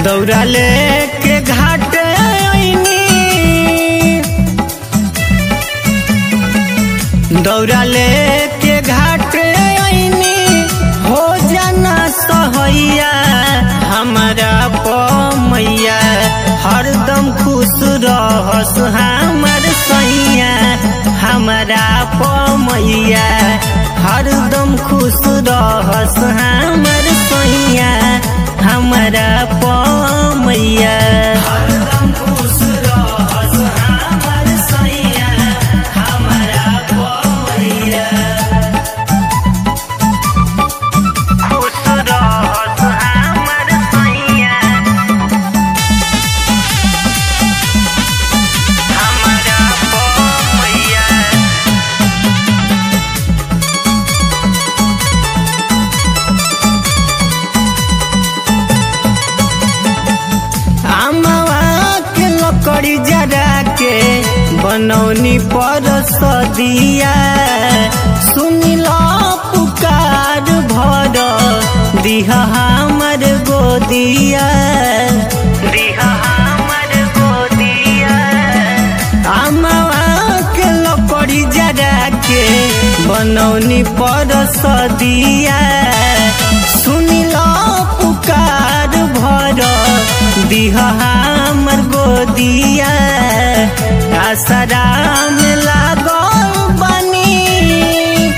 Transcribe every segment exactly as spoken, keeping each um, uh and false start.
दौरा लेके घाट आईनी, दौरा लेके घाट आईनी, हो जाना सहैया हमारा पमैया, हरदम खुश रहस हमर सैया हमारा पमैया, हरदम खुश रहस हमर सैया हमारा पमैया, हरदम खुश रहस हमर सैया हमारा पमैया, खुश रहस हमर सैया हमारा पमैया। लकड़ी जरा के बनौनी पर सदिया, सुनिला पुकार भर दिह हमर गोदिया, दिह हमर गोदिया, अमवा के लकड़ी जरा के बनौनी पर सदिया, सुनिला पुकार भर दिह हमर गोदिया, आसरा में लागल बानी,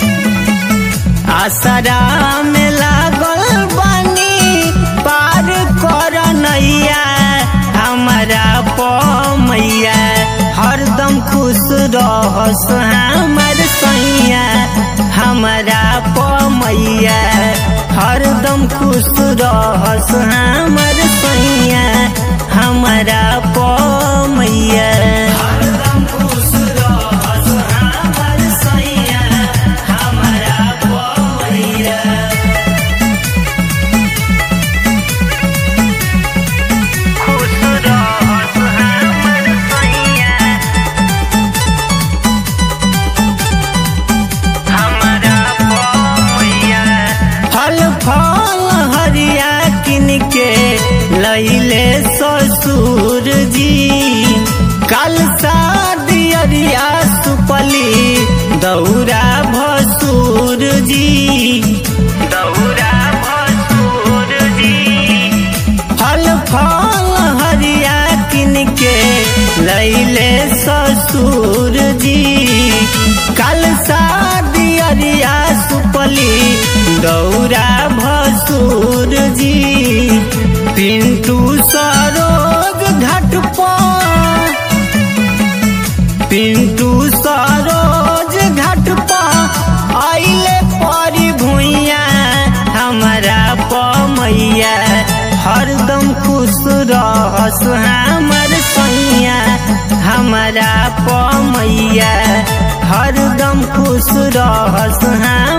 आसरा में लागल बानी, पार कर नैया हमारा पमैया, हरदम खुश रहस हमर सैया हमारा पमैया, हरदम खुश रहस हमर सैया हमारा पमैया, हरदम खुश रहस हमर सैया हमारा पमैया, खुश रहस हमर सैया हमारा पमैया, फल फल हरिया किन के लैले ससुर जी, कल शादियरिया सुपली दौरा भसुर जी, दौरा भसुर जी, फल फल हरिया किन के लैले ससुर जी, कल शादियरिया सुपली दौरा भसुर जी, पिंटू सरोज घाट पर, पिंटू सरोज घाट पर आइले परी भुइया हमारा पमैया, हरदम खुश रहस हमर सैया हमारा पमैया, हरदम खुश रहस।